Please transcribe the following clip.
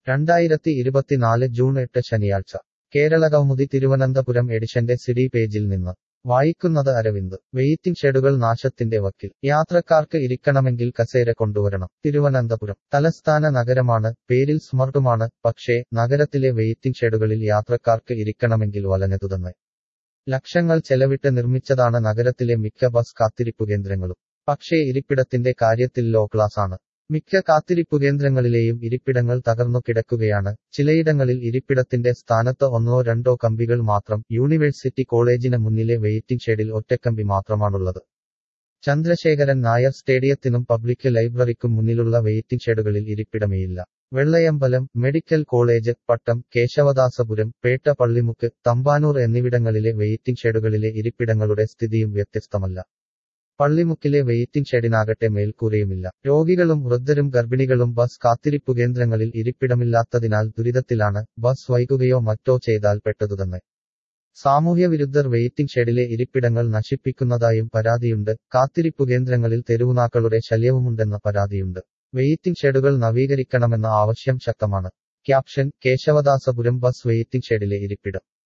2024 June 8 ശനിയാഴ്ച കേരളകൗമുദി തിരുവനന്തപുരം എഡിഷന്റെ CD പേജിൽ നിന്ന് വായിക്കുന്നത് അരവിന്ദ് വെയിറ്റിംഗ് ഷെഡുകൾ നാശത്തിന്റെ വക്കിൽ യാത്രക്കാർക്ക് ഇരിക്കണമെങ്കിൽ കസേര കൊണ്ടുവരണം തിരുവനന്തപുരം തലസ്ഥാന നഗരമാണ് പേരിൽ സ്മർട്ടുമാണ് പക്ഷേ നഗരത്തിലെ വെയിറ്റിംഗ് ഷെഡുകളിൽ യാത്രക്കാർക്ക് ഇരിക്കണമെങ്കിൽ വലഞ്ഞതുതന്നെ ലക്ഷങ്ങൾ ചെലവിട്ട് നിർമ്മിച്ചതാണ് നഗരത്തിലെ മിക്ക ബസ് കാത്തിരിപ്പുകേന്ദ്രങ്ങളും പക്ഷേ ഇരിപ്പിടത്തിന്റെ കാര്യത്തിൽ ലോ ക്ലാസ് ആണ് മിക്ക കാത്തിരിപ്പുകേന്ദ്രങ്ങളിലെയും ഇരിപ്പിടങ്ങൾ തകർന്നു കിടക്കുകയാണ് ചിലയിടങ്ങളിൽ ഇരിപ്പിടത്തിന്റെ സ്ഥാനത്ത് ഒന്നോ രണ്ടോ കമ്പികൾ മാത്രം യൂണിവേഴ്സിറ്റി കോളേജിന് മുന്നിലെ വെയിറ്റിംഗ് ഷെഡിൽ ഒറ്റക്കമ്പി മാത്രമാണുള്ളത് ചന്ദ്രശേഖരൻ നായർ സ്റ്റേഡിയത്തിനും പബ്ലിക് ലൈബ്രറിക്കും മുന്നിലുള്ള വെയിറ്റിംഗ് ഷെഡുകളിൽ ഇരിപ്പിടമേയില്ല വെള്ളയമ്പലം മെഡിക്കൽ കോളേജ് പട്ടം കേശവദാസപുരം പേട്ട പള്ളിമുക്ക് തമ്പാനൂർ എന്നിവിടങ്ങളിലെ വെയിറ്റിംഗ് ഷെഡുകളിലെ ഇരിപ്പിടങ്ങളുടെ സ്ഥിതിയും വ്യത്യസ്തമല്ല പള്ളിമുക്കിലെ വെയിറ്റിംഗ് ഷെഡിനാകട്ടെ മേൽക്കൂരയുമില്ല രോഗികളും വൃദ്ധരും ഗർഭിണികളും ബസ് കാത്തിരിപ്പുകേന്ദ്രങ്ങളിൽ ഇരിപ്പിടമില്ലാത്തതിനാൽ ദുരിതത്തിലാണ് ബസ് വൈകുകയോ മറ്റോ ചെയ്താൽ പെട്ടതുതന്നെ സാമൂഹ്യവിരുദ്ധർ വെയിറ്റിംഗ് ഷെഡിലെ ഇരിപ്പിടങ്ങൾ നശിപ്പിക്കുന്നതായും പരാതിയുണ്ട് കാത്തിരിപ്പുകേന്ദ്രങ്ങളിൽ തെരുവുനാക്കളുടെ ശല്യവുമുണ്ടെന്ന പരാതിയുണ്ട് വെയിറ്റിംഗ് ഷെഡുകൾ നവീകരിക്കണമെന്ന ആവശ്യം ശക്തമാണ് ക്യാപ്ഷൻ കേശവദാസപുരം ബസ് വെയിറ്റിംഗ് ഷെഡിലെ ഇരിപ്പിടം